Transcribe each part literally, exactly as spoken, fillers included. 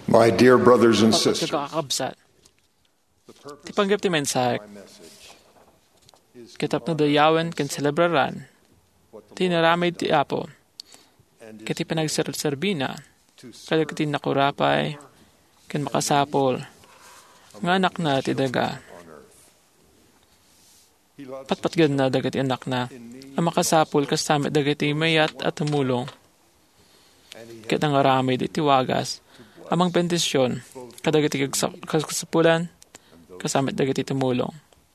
My dear brothers and Kapag sisters, kakakabsat, ti panggap ti mensahe, kitap na dayawan kan celebraran, ti naramay ti Apo, kiti panagserserbina, kada kiti nakurapay, kan makasapol, nga anak na ti daga. Patpatgad na dagati anak na, ang makasapol kasamit dagati mayat at tumulong. Kitang aramay di tiwagas, amang bendisyon, kadagati kasapulan, kasamit dagati tumulong.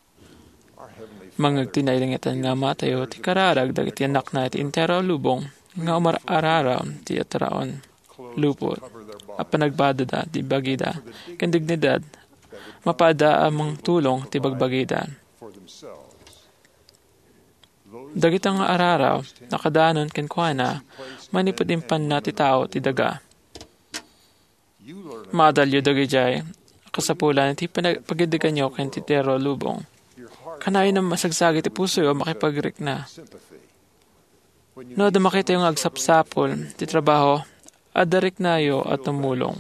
Mga tinailangitan nga matayo, ti kararag dagati anak na ti intero lubong, nga umararaw ti atraon, lupot, at panagbadada ti bagida, kandignidad, mapada amang tulong ti bagbagida. Dagitang araraw, nakadanon kenkwana, manipudimpan na ti tao ti daga. Madalyo dagijay, kasapulan ti pagidigan nyo ken ti tero lubong. Kanayon na masagsagi ti puso yo makipagrik na. No, damakita yung agsapsapol, ti trabaho, adarik na yo at tumulong.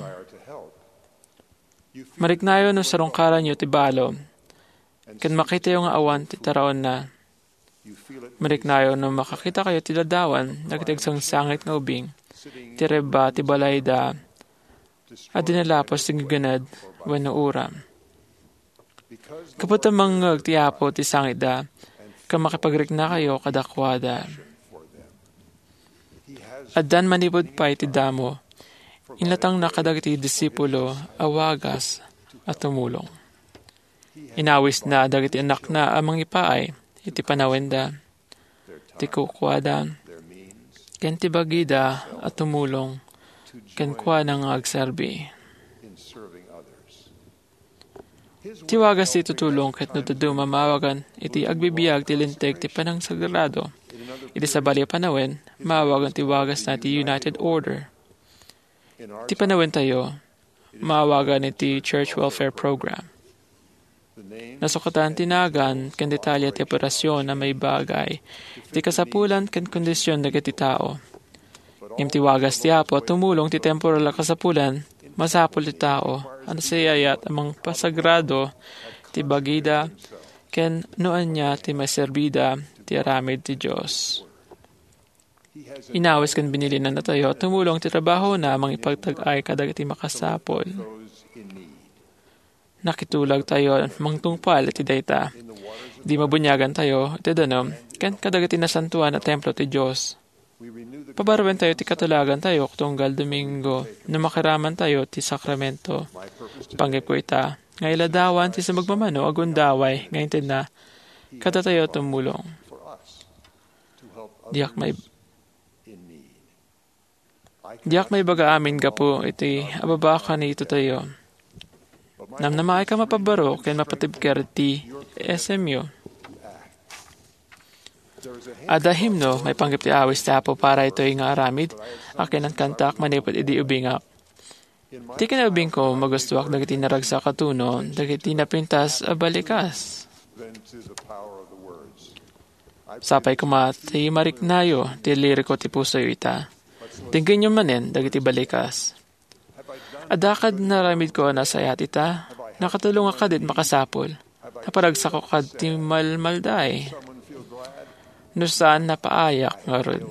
Marik na yo no sarungkaran yo ti balo, ken makita yung awan ti taraon na. Marik na yo no makakita kayo ti ladawan, nagtiagsang sangit nga ubing, ti reba, ti balayda, at dinalapos ti ganad, wano uram. Kapot amang ti Apo ti sangit da, ka makipagrik na kayo kadakwada. At dan manipod pa iti damo, inlatang nakadag ti disipulo, awagas, at tumulong. Inawis na dagiti anak na amang ipaay, iti panawenda, ti kukwada, ken ti bagida at tumulong, ken kwa nang agserbi. Tiwagas ti tutulong ket no tuduma mawagan, iti agbibiyag ti linteg ti panang sagrado, iti sabali panawen, mawagan ti wagas na ti United Order. Ti panawen tayo, mawagan iti Church Welfare Program. Nasukatan tinagan ken detalya ti operasyon na may bagay, ti kasapulan ken kondisyon dagiti tao. Imtiwagas ti Apo tumulong ti temporal a kasapulan, masapul ti tao, ano sayayat amang pasagrado, ti bagida, ken noan niya ti maserbida, ti aramid ti Diyos. Inawis ken binili na natayo, tumulong ti trabaho na amang ipagtag-ay kadagiti makasapol. Nakitulag tayo, mangtungpal iti dayta. Di mabunyagan tayo, iti danom, ken kadagiti nasantuan na templo ti Diyos. Pabarwen tayo ti katulagan tayo, tunggal Domingo, na makiraman tayo ti sakramento. Panggip ko ita, nga iladawan ti sa magmamano, agundaway, ngayon tin na, kada tayo tumulong. Diyak may Diyak may baga amin ka po, iti ababaka ni ito tayo. Namnamay ka mapabaro, ken mapatibker ti S M U. Ada himno, may panggip ti awis ti Apo para ito yung aramid, akin ang kantak manipot idi ubingak. Ti kinaubing ko, magustuak dagiti naragsa katuno, dagiti napintas abalikas. Sapay kumati mariknayo, ti liriko ti puso yu ita. Tingin nyo manen, dagiti balikas. Adakad naramid ko na sayat ita, nakatulong akadit makasapol. Naparagsa ko kad ti malmalday. No saan napaayak nga rod.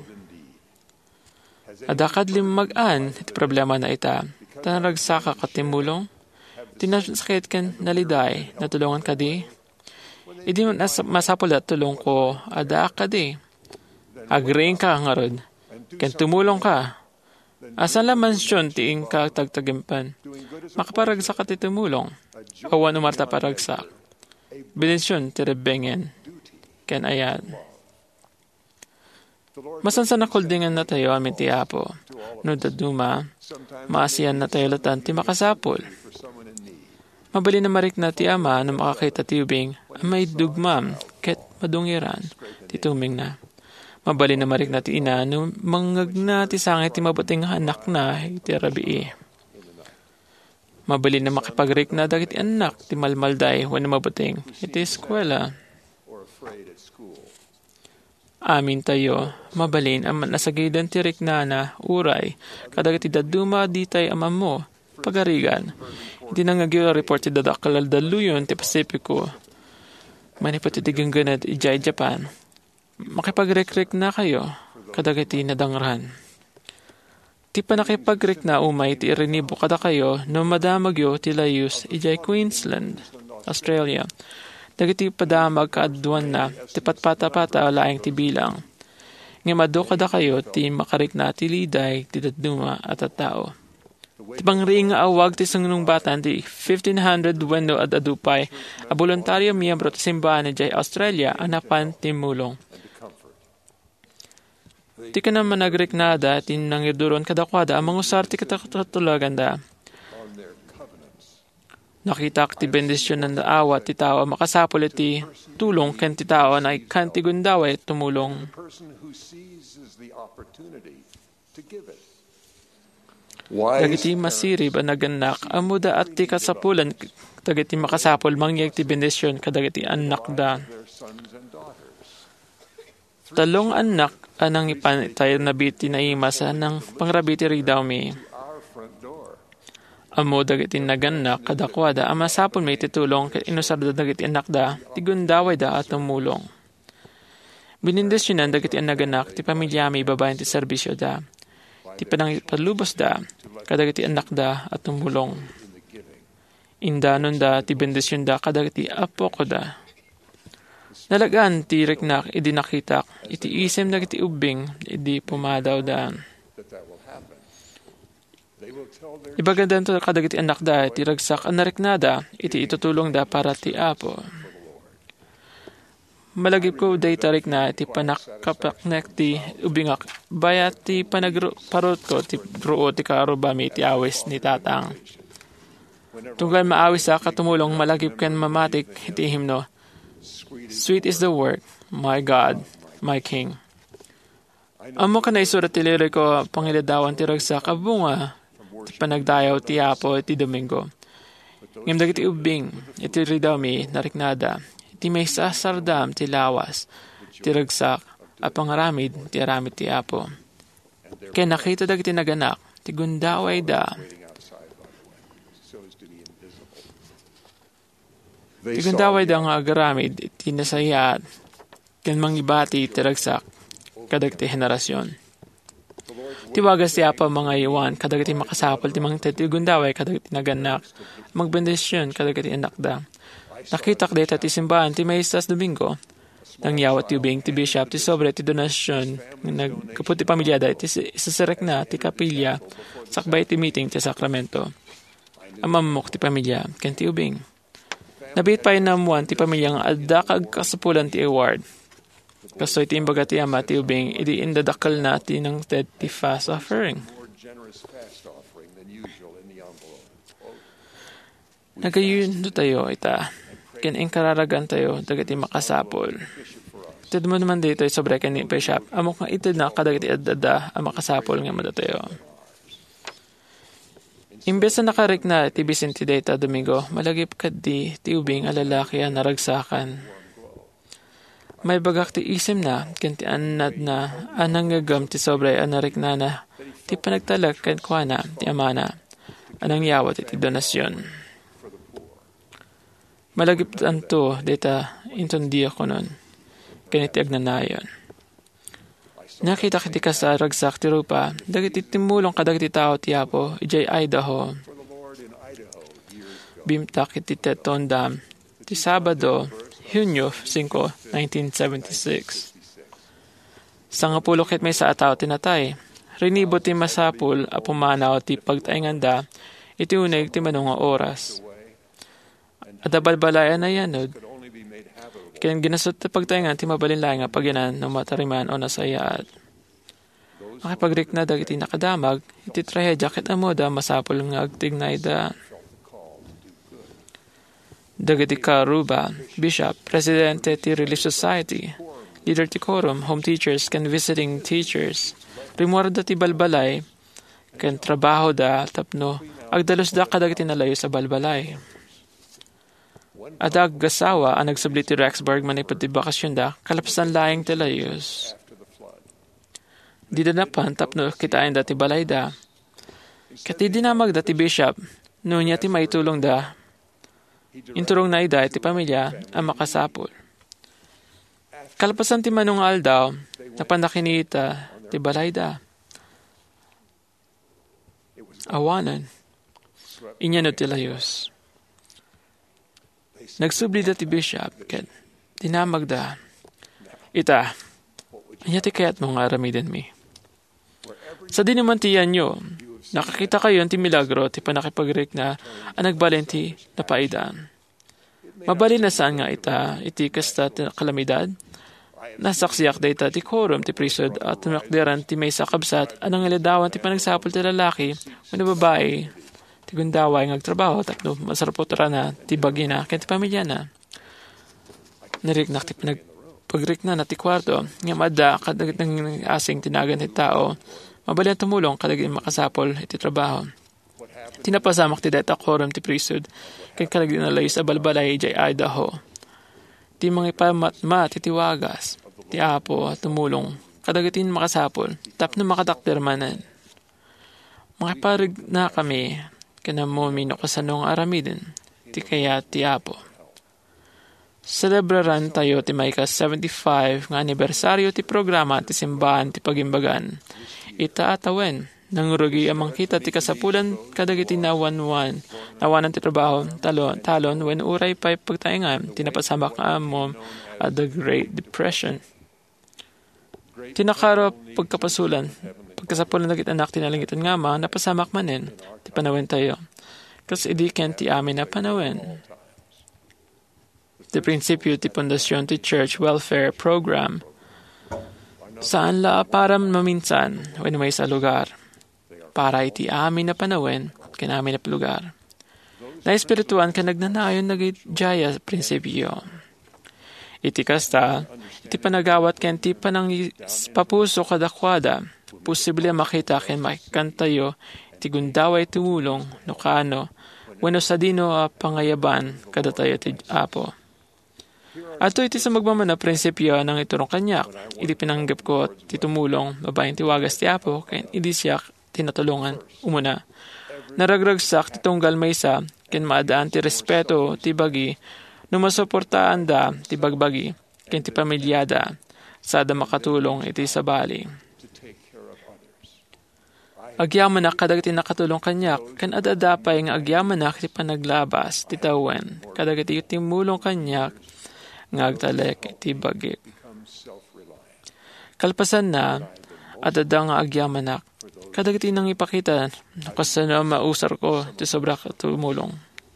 Adakad limag-an, iti problema na ita, tanaragsa ka katimulong, tinasakit ken naliday, natulungan ka di. Idi masapol at tulong ko, adakad di. Agreeing ka nga rod, ken tumulong ka. Asan laman siyon tiing ka tagtagimpan? Makaparagsak at itumulong. Awan umarta paragsak. Bilisyon tirebengen. Ken ayan. Masansan na kuldingan na tayo amin ti Apo. No daduma, maasiyan na tayo latan ti makasapol. Mabali na marik na ti Ama na makakita ti ubing, amay dugmam, ket madungiran, ti tuming na. Mabali na marik na ti ina, no mangag na ti sangit ti mabuting anak na, iti rabii. Mabali na makipagrik na dagiti anak, ti malmalday, wan na mabuting, iti eskwela. Amin tayo, mabalin ang nasagidan ti riknana, uray, kadagiti daduma ditay amam mo, pagarigan. Hindi na nga report ti dadakal daluyon ti Pasipiko. Manipot iti gangganad ijay Japan. Makipagrekrek na kayo, kadagiti nadangran. Ti panakipagrek na umay ti irinibo kada kayo no madamagyo ti layus ijay Queensland, Australia. Dagiti padamag kaadwan na ti patpata-pata laing ti bilang. Nga mado kada kayo ti makarik na ti liday ti daduma at at tao. Ti pangriing nga awag ti sungnong batan ti fifteen hundred wenno at adupay a voluntaryo miyembro ti simbahan ni jay Australia anapan ti mulong. Ti ka naman nagriknada ti nangiduron kadakwada amang usar ti katatulagan da. Nakita ti bendisyon ng daawa ti tao makasapol ti tulong ken ti tao na ikan ti gundaway tumulong. Dagiti masirib ang naganak amuda at ti kasapulan dagiti makasapol mangyag ti bendisyon kadagiti anak da. Talong anak anang ipanitay na biti na imasa ng pangrabiti ridaw mi. Amo dagiti naganak kadakwada ama sapon may titulong ket inusar da dagiti anak da ti gundaway da at tumulong. Binindisyonan dagiti naganak ti pamilya may babaen ti serbisyo da. Ti panang palubos da kadagiti anak da at tumulong. Indanon da ti bendisyon da kadagiti apo ko da. Nalagaan ti riknak idi nakitak iti isem dagiti ubing idi pumadaw da. Ibagadan to kadagiti anak da iti ragsak ang nariknada iti itutulong da para ti apo. Malagip ko day tarik na iti panakapaknek ti ubingak bayat ti panagparot ko ti ruo ti karubami ti awis ni tatang. Tunggal maawis sa katumulong malagip ken mamatik iti himno. Sweet is the work, my God, my King. Amo ka na isurat ti lirik ko pangiladawan ti ragsak abunga ti panagdayaw ti apo iti Domingo. Ngam dagiti ubing iti ridaw mi nariknada iti may sasardam ti lawas ti ragsak a pangaramid ti aramid ti apo. Kaya nakita dagiti naganak ti gundaway da. Ti gundaway da nga agaramid iti nasayat ken mangibati ti ragsak kadagiti henerasyon. Tiwagas ti apa mga iwan, kadagiti makasapol, ti mga titigundaway, kadagiti naganak, magbendisyon, kadagiti anak da. Nakitak deta ti simbahan, ti Maestas Domingo, nang yawat ti ubing, ti bishop, ti sobre, ti donasyon, nagkapot ti pamilyada, ti isasarek na, ti kapilya, sakbay ti meeting, ti sakramento. Amamok ti pamilya, ken ti ubing. Nabit pa inamuan ti pamilyang adakag kasapulan ti award. Kaso iti imbaga ti ama ti ubing, idi indadakal na ti ng ted ti fast offering. Nagayun do tayo ita, ken kararagan tayo, dagiti makasapol. Itid mo naman dito, sobre ken ni Bishop, amok nga itid na kadagiti adada, ang makasapol nga mada tayo. Imbes na nakarik na ti Vicente data Domingo, malagip kad di ti ubing alalaki ang naragsakan. May bagak ti isim na, ken ti anad na, anang gagam ti sobre anarik na na, ti panagtalak ken kuana, ti amana, anang yawat iti donasyon. Malagip anto, deta, intondiya ko nun, ken iti agnanayon. Nakita kiti ka sa ragsak ti rupa, dagiti timulong kadagiti tao ti apo, ijay Idaho. Bimtak iti teton dam, ti Sabado, Hunyo five, nineteen seventy-six. Sangapulo ket may sa ataw tinatay. Rinibo ti masapul a pumanaw ti pagtainganda iti uneg ti manunga oras. Adabalbalayan na yanod. Ken ginasot ti pagtaingan ti mabalinlaing nga pagyanan no matariman o nasayaat. Makipagrik na dagiti nakadamag iti trahedya ket amoda masapul nga agtignay da. Dagiti Karuba, Bishop, Presidente ti Relief Society, Leader ti Quorum, Home Teachers, ken Visiting Teachers, Rimorda ti Balbalay, ken trabaho da tapno, agdalos da kadagiti nalayo sa balbalay. Adag gasawa ang nagsabli ti Rexburg manipod ti bakasyon da, kalapsan laing ti layos. Di da napan tapno kitain da ti balay da. Kati dinamag da ti bishop, no niya ti maitulong da, inturong na ida ti pamilya ang makasapol. Kalpasan ti manungal daw, napanakinita ti balay da. Awanan, inyano ti layos. Nagsubli da ti bishop, ket dinamag da. Ita, anya ti kayat mong aramiden mi. Sa di naman tiyan nyo, nakakita kayo ti milagro ti panakipagrik na ang nagbalen ti napaidaan. Mabali na saan nga ita, iti kasta ti kalamidad, nasaksiyak da ita ti quorum ti prisod at nakderan ti may sakabsat anang iladawan ti panagsapol ti lalaki o na babae ti gundaway ngagtrabaho tapno masarapot na ti bagi na kaya ti pamilya na. Nariknak ti panagpagrik na na ti kwarto nga madda kadag ng asing tinagan ti tao mabali ang tumulong kadag makasapol iti trabaho. Tinapasamak ti deta quorum ti prisod kaya kadag dinalay sa balbalay jay Idaho. Ti mga ipamatma ti tiwagas ti apo at tumulong kadagatin makasapol tapno makatakder manan. Mga parig na kami kanamo mino kasanong aramidin ti kaya ti apo. Celebraran tayo ti may ka seventy-five nga anibersaryo ti programa ti simbahan ti pagimbagan. Ita atawen nangurugi amang kita ti kasapulan kadagiti nawan-wan nawanan ti trabaho talon talon when uray pay pagtaingan tinapasamak nga mo at the Great Depression. Tinakaro pagkapasulan pagkasapulan nagit anak tinalangitan nga ma napasamak manen ti panawen tayo kas idi ken ti amin na panawen. Ti prinsipyo ti pundasyon ti Church Welfare Program saan la param maminsan when may sa lugar para iti amin na panawen kinamin na lugar. Na espirituan ka nagnanayon nagijaya prinsipyo. Iti kasta, iti panagawat ken ti panang papuso kadakwada, posible makita ken makikantayo, iti gundaway tumulong, no kano, wano sa dino a pangayaban kadatayo ti apo. Ato iti sa magmamana prinsipyo ng iturong kanyak, iti pinanggap ko ti tumulong, babaeng tiwagas ti apo, ken idi siya tinatulungan umuna. Naragragsak ti tunggal maysa, ken maadaan ti respeto ti bagi, no masuportaan da ti bagbagi, ken ti pamilyada, sada makatulong iti sabali. Agyaman na kadagiti nakatulong kanyak, ken adadapay nga agyaman na ti panaglabas, ti tawen, kadagiti timulong kanyak, nga agtalek iti bagi. Kalpasan na, adada nga agyaman na, kadagiti nang ipakita, nakasano mausar ko, ti sobra tumulong.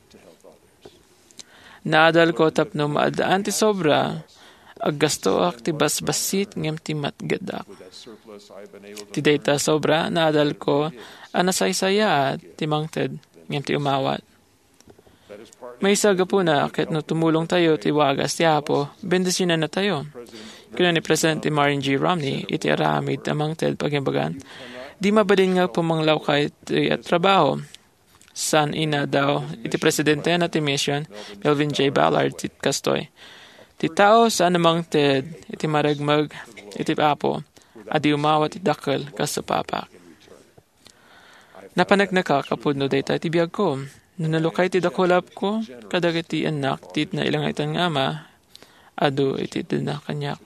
Naadal ko tapno maadaan ti sobra, aggasto ak ti basbasit ngem ti matgadak. Ti data sobra, naadal ko, anasaysaya ti mangted ngem ti umawat. May isaga po na, kahit no tumulong tayo, ti wagas ti apo, bendisyonan na tayo. Kaya ni Presidente Martin G. Romney, iti aramid amang ted pagimbagan, di mabalin nga pumanglaw kahit at trabaho. San ina daw, iti Presidente na ti mission, Melvin J. Ballard, iti kastoy. Ti tao sa anamang ted, iti maragmag, iti apo, adi umawat iti dakkel kasapapak. Napanagnaka kapudno dayta iti biyag ko, nunalukay ti dakulap ko, kadag iti anak, tit na ilang itan nga ma, adu iti na kanyak.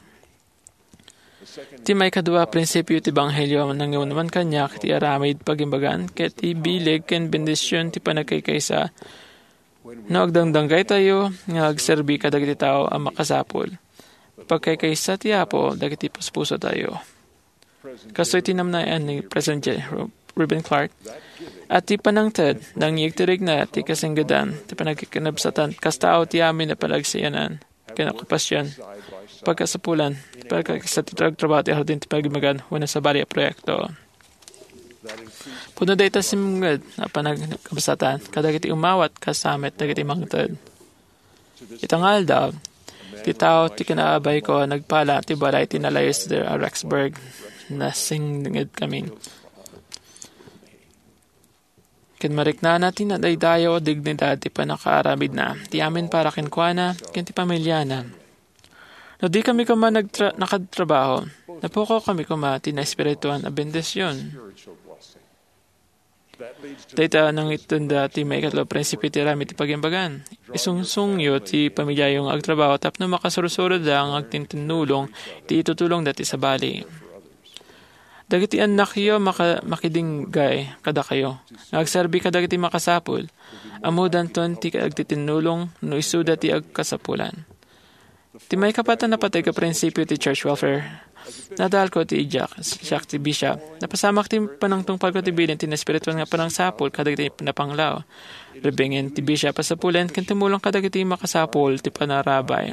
Ti may kadua prinsipyo ti banghelyo nang naman kanyak ti aramid pagimbagan ket ti bileg ken bendisyon ti panagkaykaysa no agdangdanggay tayo nga agserbi kadag iti tao ang makasapol pagkaykaysa ti apo dagiti puspuso tayo. Kastoy tinamnayan ni President Reuben Clark at ti panangted nang yigtirig na ti kasinggadan ti panagkikinabsatan kastao ti amin na palagsiyanan kinakapasyan pagkasapulan pagkakisa ti trabaho ti hardin ti pagmagan wala sa bali a proyekto. Puno dayta simngad na panagkabsatan kadag iti umawat kasamet dagiti mangted. Itangal daw ti tao ti kinaabay ko nagpala ti balay ti nalayos ti Rexburg na singngad kaming. Ken marikna natin na daydayo dignidad ti panakaaramid na ti amin para kinkwana ken ti pamilya na. No di kami kuma nagtra- nakatrabaho, napuko kami kuma ti na espirituan a bendisyon. Data nang itunda ti may katlo prinsipyo ti rami ti pagimbagan. Isungsungyo ti pamilya yung agtrabaho tapno makasurusuro da ang agtintinulong ti itutulong dati sa bali. Dagiti anak yo maka, makidinggay kada kayo. Nagserbi ka dagiti makasapul. Amudan ton ti agtitinulong no isuda ti agkasapulan. Ti may kapatan na patay ka prinsipyo ti church welfare. Nadal ko ti Jack, Jack ti Bishop. Napasamak ti panang tungpal ko ti bilin ti na spiritual nga panang sapul kadagiti napanglaw. Rebengin ti Bishop pasapulen kan tumulong kadagiti makasapul ti panarabay.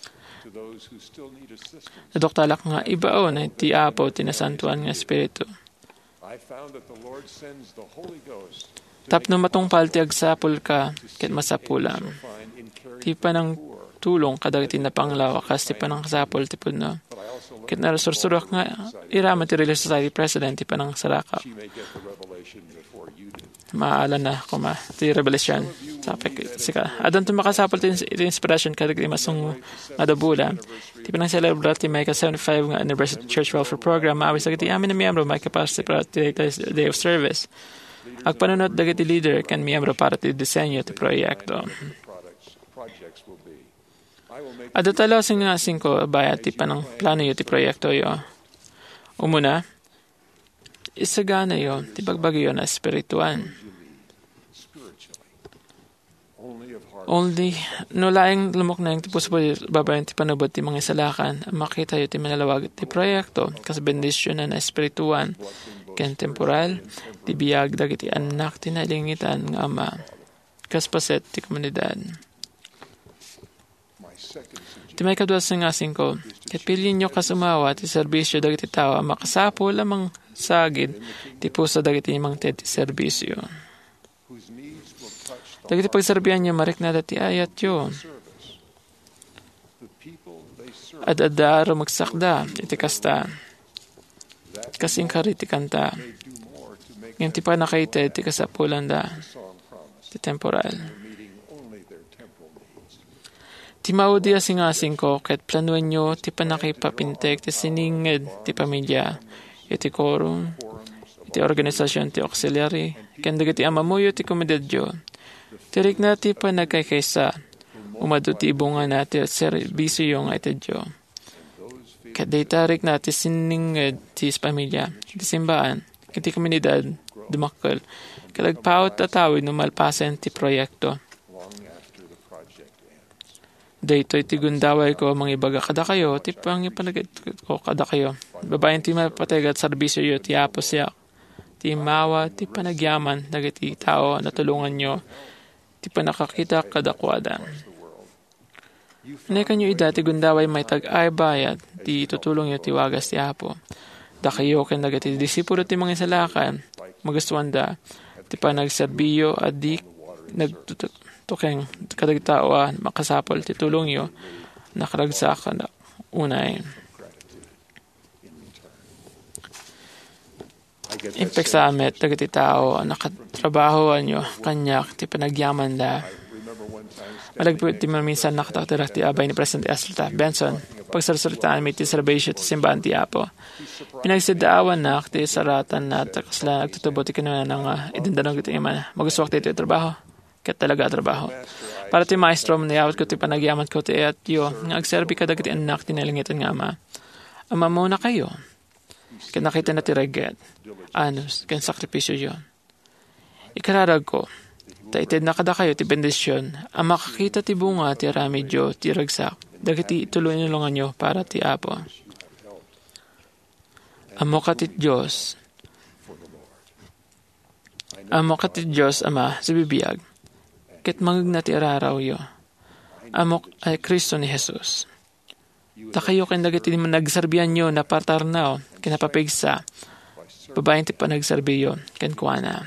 Nadoktalak nga ibao na ti apo ti nasantuan nga espiritu. Tapno matungpal ti agsapul ka ket masapulam. Ti panang tulong kadagiti napanglaw kas ti panang kasapul ti pudno. Ket narasursurok nga irama ti Relief Society President ti panang sarakap. Maala na kuma ti revelation sapek sika adon to makasapol ti inspiration kadagiti masung adabula ti panang celebrate ti may ka seventy-five nga anniversary church welfare program maawis dagiti amin na miyembro may capacity para ti day of service agpanunot dagiti leader kan miyembro para ti disenyo ti proyekto. Ado talo sing nga singko bayat ti panang plano yo ti proyekto yo. Umuna, isagana yo ti bagbagyo na espirituan. Only no laing lumok na yung ti possible babayan ti panubod ti mga isalakan makita yo ti manalawag ti proyekto kas bendisyon na espirituan ken temporal ti biyag dagiti anak ti nalingitan nga ama kas paset ti komunidad. Ti may kadwas nga singko, ket pilin nyo kasumawa ti serbisyo dagiti tao makasapol lamang sagid ti puso dagiti imang ti serbisyo. Dagiti pagserbihan nyo marik na dati ayat yo. Ad-adaro magsakda iti kasta. Kasing kariti kanta. Ngayon ti pa nakaited ti kasapulan da. Ti temporal. Ti maudi asing-asing ko, ket planuan nyo, ti panakipapintek, ti sininged, ti pamilya, iti quorum, iti organisasyon, ti auxiliary, ken dagiti amamuyo, ti komedadyo. Tirik na ti panagkaykaysa, umado ti ibunga na, ti serbisyo yung itadyo. Ket daytarik na, ti sininged, ti pamilya, ti simbahan, ket ti komunidad, dumakkel, kadagpaot tatawid, numalpasen, ti proyekto. Daytoy ti gundaway ko mga ibaga kada kayo, ti pangipalagad ko kada kayo. Babayan ti mapategat serbisyo yo, ti apo siya, ti mawa, ti panagyaman, nagiti tao na tulungan nyo, ti panakakita kadakwada. Nekan nyo ida, ti gundaway may tag-ay bayad, ti tutulong yo ti wagas ti apo. Da kayo ken nagiti disipulo ti mga isalakan, magustuhan da, ti panagserbiyo at di nagtutuk. Tukeng kadagitao ah, makasapol ti tulong yo nakaragsak na unay. Impek sa amet dagiti tao nakatrabaho nyo kanyak ti panagyaman da. Malagpo ti minsan nakataktirak ti abay ni President Estelta Benson pagsarsalitaan mi ti celebration ti simbahan ti apo. Pinagsidaawan na ti saratan na takasla nagtutubo ti kinuha ng uh, idindanog ti iman maguswak ti ti trabaho. Ket talaga trabaho. Para ti maestro maniyawat ko ti panagyaman ko ti at yo, nga agserbi ka dagiti anak ti nalingitan nga ama. Ama muna kayo. Ket nakita na ti reget. Anos, ken sakripisyo yon. Ikararag ko, taited na kada kayo ti bendisyon, ang makakita ti bunga ti ramidyo ti ragsak, dagiti ituloy nilungan nyo para ti apo. Amo ka ti Diyos. Amo ka ti Diyos, Ama, sa bibiyag. Ket mangag ti araraw yo. Amok ay Kristo ni Jesus. Ta kayo ken dagiti nagsarbihan nyo na partarnaw kinapapigsa. Babayin ti panagserbiyo ken kuana.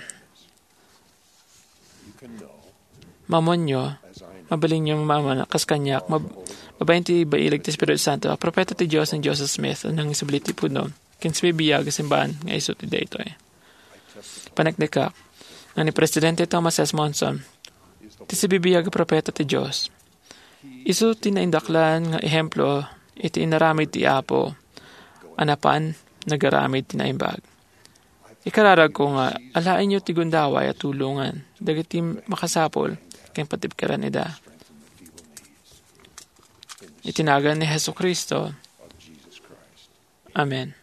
Mamon nyo, mabaling nyo mama kas kanyak, mab, babayin ti bailag ti Espiritu Santo, propeta ti Diyos ng Joseph Smith, nang isabiliti po no, ken sibibiyag simbahan nga iso ti dayto eh. Panagdekak, nga ni Presidente Thomas S. Monson, ti sibibiyag propeta ti Diyos. Isu tinaindaklan nga ehemplo iti inaramid ti apo, anapan nagaramid tinaimbag. Ikararag ko nga, alain nyo tigundaway at tulungan, dagiti makasapol, kayong patibkaran ida. Itinagan ni Jesu Kristo. Amen.